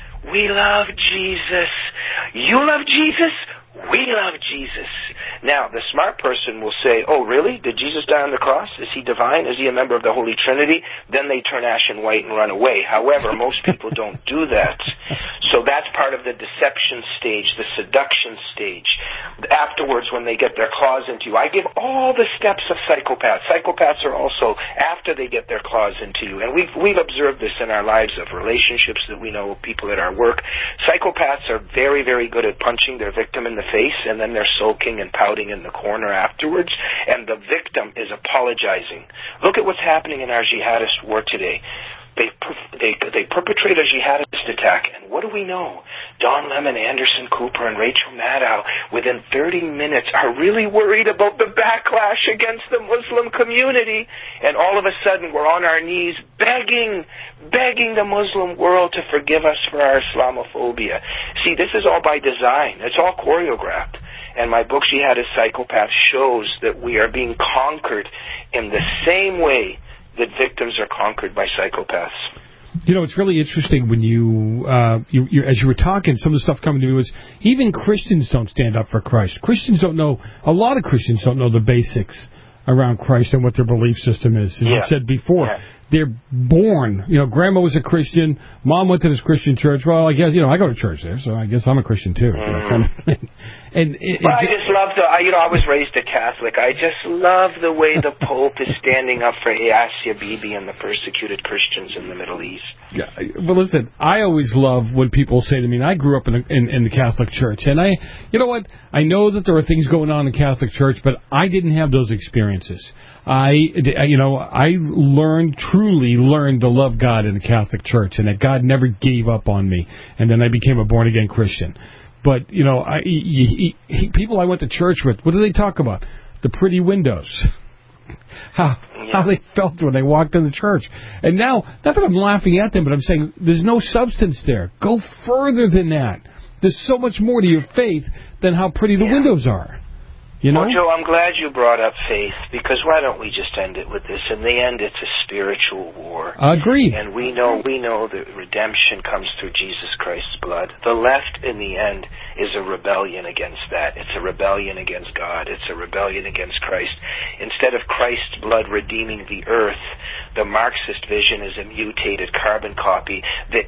We love Jesus. You love Jesus? We love Jesus. Now, the smart person will say, oh, really? Did Jesus die on the cross? Is he divine? Is he a member of the Holy Trinity? Then they turn ashen white and run away. However, most people don't do that. So that's part of the deception stage, the seduction stage. Afterwards, when they get their claws into you, I give all the steps of psychopaths. Psychopaths are also after they get their claws into you. And we've, we've observed this in our lives of relationships that we know, people at our work. Psychopaths are very, very good at punching their victim in the face, and then they're sulking and pouting in the corner afterwards, and the victim is apologizing. Look at what's happening in our jihadist war today. They, they, they perpetrate a jihadist attack, and what do we know? Don Lemon, Anderson Cooper, and Rachel Maddow, within thirty minutes, are really worried about the backlash against the Muslim community, and all of a sudden we're on our knees begging, begging the Muslim world to forgive us for our Islamophobia. See, this is all by design. It's all choreographed. And my book, Jihadist Psychopath, shows that we are being conquered in the same way that victims are conquered by psychopaths. You know, it's really interesting when you, uh, you, you, as you were talking, some of the stuff coming to me was even Christians don't stand up for Christ. Christians don't know, a lot of Christians don't know the basics around Christ and what their belief system is. As yeah. I said before, yeah. they're born, you know, grandma was a Christian, mom went to this Christian church. Well, I guess, you know, I go to church there, so I guess I'm a Christian too. Mm. You know, kind of thing. And it, well, it, I just love the, I, you know, I was raised a Catholic. I just love the way the Pope is standing up for Asia Bibi and the persecuted Christians in the Middle East. Yeah, well, listen, I always love when people say to me, and I grew up in, a, in in the Catholic Church, and I, you know what, I know that there are things going on in the Catholic Church, but I didn't have those experiences. I, you know, I learned, truly learned to love God in the Catholic Church, and that God never gave up on me, and then I became a born-again Christian. But, you know, I, he, he, people I went to church with, what do they talk about? The pretty windows. How yeah. how they felt when they walked in the church. And now, not that I'm laughing at them, but I'm saying there's no substance there. Go further than that. There's so much more to your faith than how pretty the yeah. windows are. You know? Well, Joe, I'm glad you brought up faith, because why don't we just end it with this? In the end, it's a spiritual war. I agree. And we know we know that redemption comes through Jesus Christ's blood. The left, in the end, is a rebellion against that. It's a rebellion against God. It's a rebellion against Christ. Instead of Christ's blood redeeming the earth, the Marxist vision is a mutated carbon copy that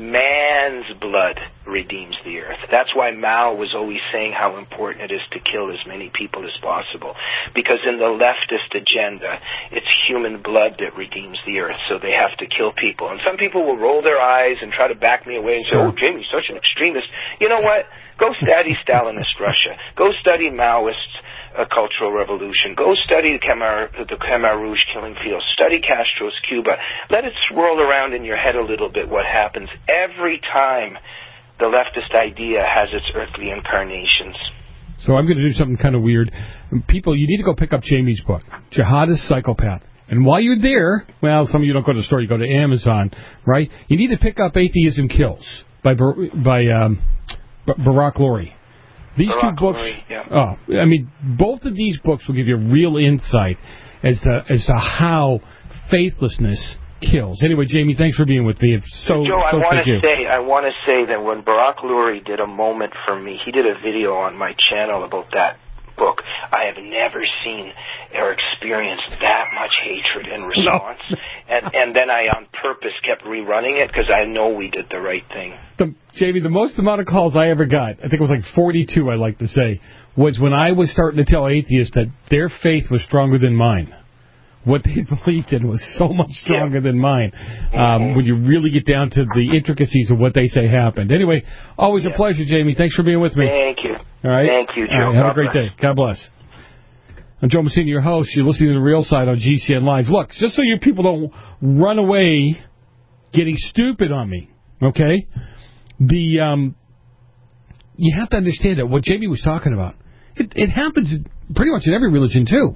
man's blood redeems the earth. That's why Mao was always saying how important it is to kill as many people as possible, because in the leftist agenda, it's human blood that redeems the earth, so they have to kill people. And some people will roll their eyes and try to back me away and say, oh, Jamie's such an extremist. You know what? Go study Stalinist Russia. Go study Maoist uh, cultural revolution. Go study the Khmer, the Khmer Rouge killing fields. Study Castro's Cuba. Let it swirl around in your head a little bit what happens every time the leftist idea has its earthly incarnations. So I'm going to do something kind of weird. People, you need to go pick up Jamie's book, Jihadist Psychopath. And while you're there, well, some of you don't go to the store, you go to Amazon, right? You need to pick up Atheism Kills by by um, Barack Lurie. These Barack two books, Lurie, yeah. oh, I mean, both of these books will give you real insight as to as to how faithlessness kills. Anyway, Jamie, thanks for being with me. It's so, Joe, so I want thank to you. say, I want to say that when Barack Lurie did a moment for me, he did a video on my channel about that book. I have never seen or experienced that much hatred in response. No. and and then I on purpose kept rerunning it because I know we did the right thing. The, Jamie, the most amount of calls I ever got, I think it was like forty-two, I like to say, was when I was starting to tell atheists that their faith was stronger than mine. what they believed in was so much stronger yeah. than mine. Um, when you really get down to the intricacies of what they say happened. Anyway, always yeah. a pleasure, Jamie. Thanks for being with me. Thank you. All right. Thank you, Joe. All right, have God a great bless. day. God bless. I'm Joe Messina, your host. You're listening to The Real Side on G C N Live. Look, just so you people don't run away getting stupid on me, okay? The um, you have to understand that what Jamie was talking about, it, it happens pretty much in every religion, too.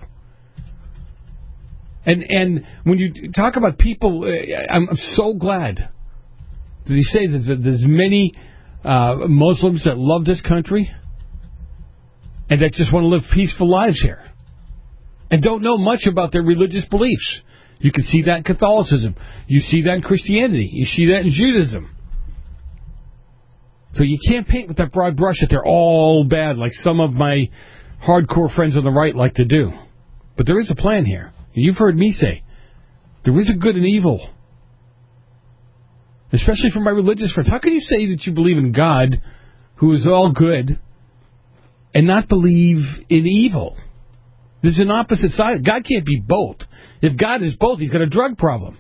And and when you talk about people, I'm, I'm so glad that you say that there's many uh, Muslims that love this country and that just want to live peaceful lives here and don't know much about their religious beliefs. You can see that in Catholicism. You see that in Christianity. You see that in Judaism. So you can't paint with that broad brush that they're all bad like some of my hardcore friends on the right like to do. But there is a plan here. You've heard me say, there is a good and evil. Especially from my religious friends. How can you say that you believe in God, who is all good, and not believe in evil? There's an opposite side. God can't be both. If God is both, he's got a drug problem.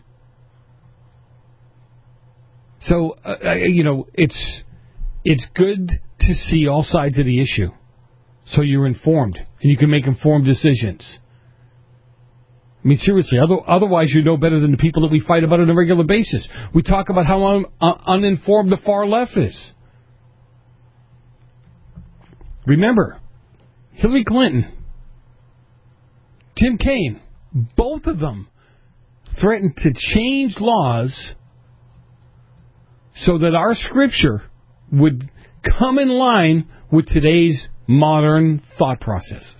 So, uh, you know, it's it's good to see all sides of the issue. So you're informed, and you can make informed decisions. I mean, seriously, otherwise you know better than the people that we fight about on a regular basis. We talk about how un- un- uninformed the far left is. Remember, Hillary Clinton, Tim Kaine, both of them threatened to change laws so that our scripture would come in line with today's modern thought processes.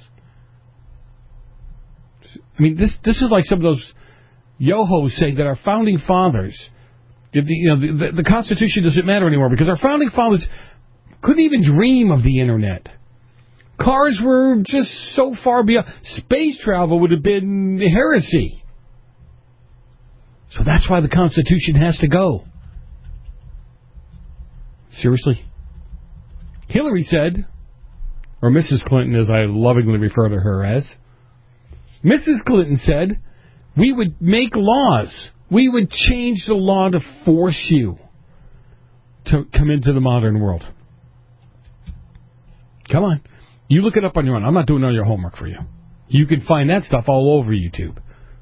I mean, this this is like some of those yo-hos saying that our founding fathers, you know, the, the Constitution doesn't matter anymore because our founding fathers couldn't even dream of the Internet. Cars were just so far beyond. Space travel would have been heresy. So that's why the Constitution has to go. Seriously? Hillary said, or Missus Clinton as I lovingly refer to her as, Missus Clinton said, we would make laws. We would change the law to force you to come into the modern world. Come on. You look it up on your own. I'm not doing all your homework for you. You can find that stuff all over YouTube.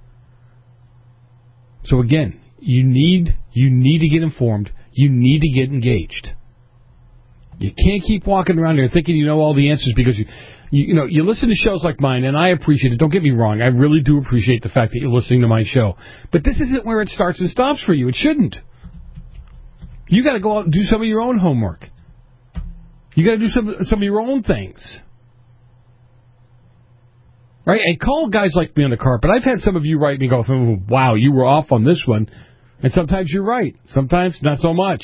So again, you need you need to get informed. You need to get engaged. You can't keep walking around here thinking you know all the answers because you, you, you know, you listen to shows like mine, and I appreciate it. Don't get me wrong. I really do appreciate the fact that you're listening to my show. But this isn't where it starts and stops for you. It shouldn't. You got to go out and do some of your own homework. You got to do some some of your own things. Right? And call guys like me on the carpet. I've had some of you write me go, oh, wow, you were off on this one. And sometimes you're right. Sometimes not so much.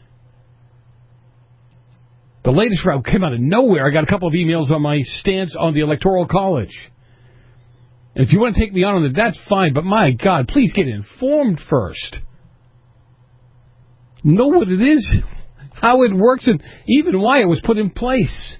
The latest route came out of nowhere. I got a couple of emails on my stance on the Electoral College. And if you want to take me on on it, that's fine. But my God, please get informed first. Know what it is, how it works, and even why it was put in place.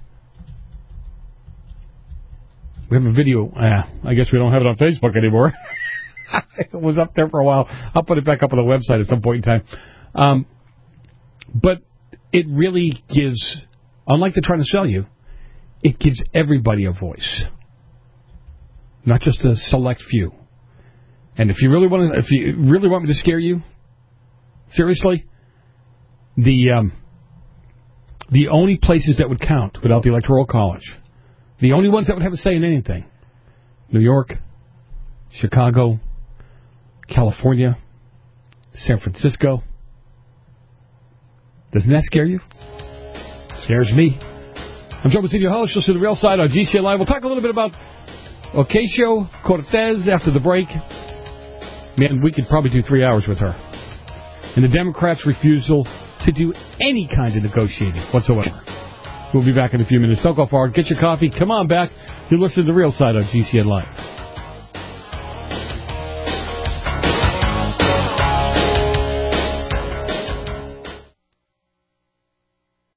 We have a video. Uh, I guess we don't have it on Facebook anymore. It was up there for a while. I'll put it back up on the website at some point in time. Um, but it really gives, unlike they're trying to sell you, it gives everybody a voice, not just a select few. And if you really want to, if you really want me to scare you, seriously, the um, the only places that would count without the Electoral College, the only ones that would have a say in anything, New York, Chicago, California, San Francisco. Doesn't that scare you? It scares me. I'm Joe Messina, your host. You'll see The Real Side on G C N Live. We'll talk a little bit about Ocasio-Cortez after the break. Man, we could probably do three hours with her. And the Democrats' refusal to do any kind of negotiating whatsoever. We'll be back in a few minutes. Don't go far. Get your coffee. Come on back. You're listening to The Real Side on G C N Live.